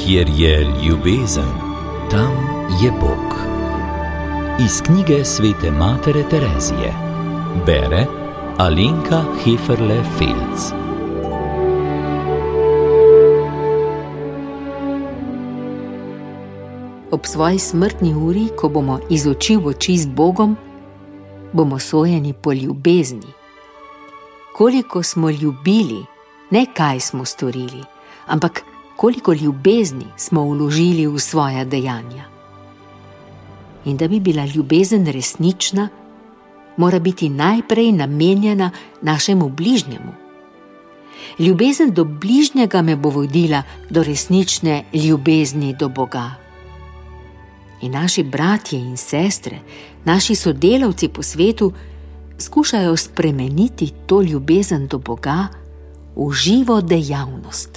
Kjer je ljubezen, tam je Bog. Iz knjige svete matere Terezije. Bere Alenka Heferle-Felc. Ob svoji smrtni uri, ko bomo iz oči v oči z Bogom, bomo sojeni po ljubezni. Koliko smo ljubili, ne kaj smo storili, ampak koliko ljubezni smo vložili v svoja dejanja. In da bi bila ljubezen resnična, mora biti najprej namenjena našemu bližnjemu. Ljubezen do bližnjega me bo vodila do resnične ljubezni do Boga. In naši bratje in sestre, naši sodelavci po svetu skušajo spremeniti to ljubezen do Boga v živo dejavnost.